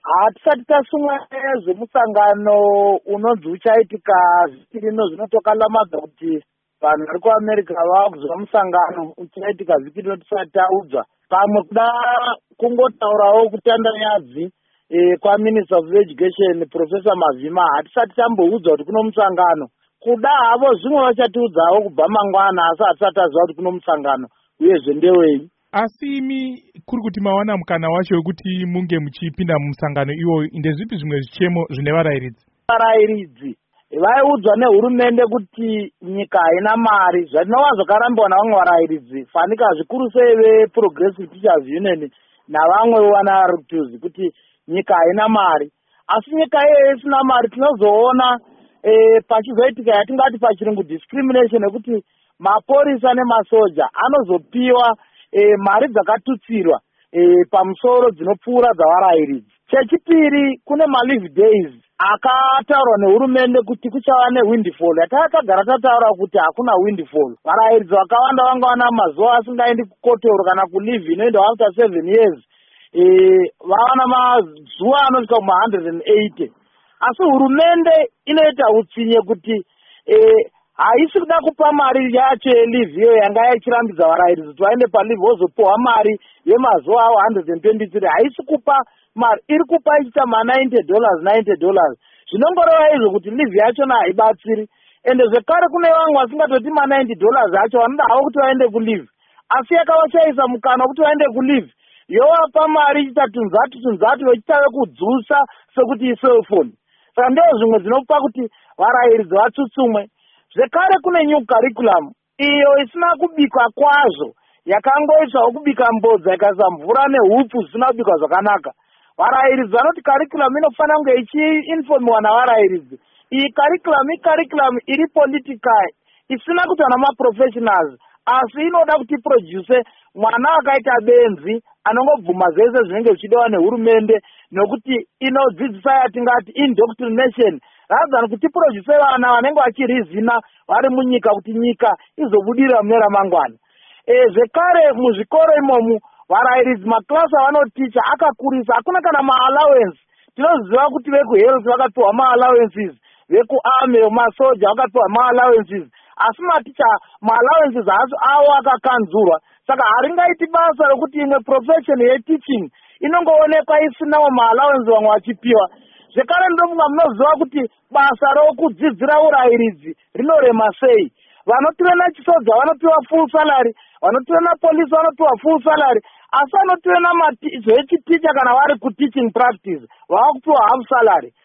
hatisati tasumwa zvemusangano unonzi uchaitika vhiki rino zvinotokalamadza kuti vanhu vari kuamerica vava kuzwa musangano uchaitika vhiki rino tisati taudzwa. Pamwe kuda kungotaurawo kutanda nyadzi kwaminister of education Professor Mavhima hatisati tamboudzwa kuti kuno musangano. Kuda havo zvimwe vachatiudzawo kubva mangwana asi hatisati taziva kuti kuno musangano uyezve ndewei. Asi imi kuri kuti mawana mukana wacho wekuti munge muchipinda mumusangano iwoyo, ndezvipi zvimwe zvichemo zvine varayiridzi? Varayiridzi vaiudzwa nehurumende kuti nyika haina mari, zvinova zvakarambiwa navamwe varayiridzi fanika zvikuru sei veProgressive Teachers Union navamwe vana Rutuzi kuti nyika haina mari. Asi nyika iyoyo isina mari tinozoona pachizoitika yatingati pachirungu discrimination yekuti maporisa nemasoja anozopiwa mari dzakatutsirwa pamusoro dzinopfuura dzavarayiridzi. Chechipiri, kune malive days akataurwa nehurumende kuti kuchava newindfall. Yatakagara tataura kuti hakuna windfall. Varayiridzi vakawanda vanga vana mazuva asingaendi kukotoro kana kulive inoenda after 7 years. Vana mazuva anosvika kuma180. Asi hurumende inoita utsinye kuti haisi kuda kupa mari yacho yelive iyo yanga ichirambidza varayiridzi kuti vaende palive vozopiwa mari yemazuva avo 123. Haisi kupa mari, iri kupa ichita $90. Zvinongoreva izvo kuti live yachona haibatsiri. Ende zvekare kune vamwe vasingatoti $90 acho vanoda havo kuti vaende kulive, asi yakavashaisa mukana kuti vaende kulive yovapa mari ichita tunzatu vechitave kudzusa sekuti iselfoni. Saka ndizvo zvimwe zvinopa kuti varayiridzi vatsutsumwe. Zvekare kune new curriculum iyo isina kubikwa kwazvo, yakangoiswawo kubika mbodza ikaisa mvura nehupfu zvisina kubikwa zvakanaka. Varayiridzi vanoti curriculum inofanira kunge ichiinfomiwa navarayiridzi. Iyi curriculum iri political, isina kuti vana maprofessionals, asi inoda kuti produce mwana akaita benzi anongobvuma zvese zvinenge zvichidiwa nehurumende nokuti inodzidzisa yatingati indoctrination, rather than kuti produce vana vanenge vachirizina vari munyika kuti nyika izobudirira mune ramangwana. Zvekare muzvikoro imomu varayiridzi maklasi avanoticha akakurisa, hakuna kana maallowance. Tinoziva kuti vekuhealth vakapiwa maallowances, vekuarmy masoja vakapiwa maallowances, asi maticha maallowances avo akakanzurwa. Saka haringaiti basa rokuti imwe profession yeteaching inongoonekwa isinawo maallowances vamwe vachipiwa. Zvekare ndomunga munoziva kuti basa rokudzidzira urayiridzi rinorema sei. Vanotirena chisoja vanopiwa full salary, vanotirena polisi vanopiwa full salary, asi vanotirena zvechiticha kana vari kuteaching practice vava kupiwa half salary.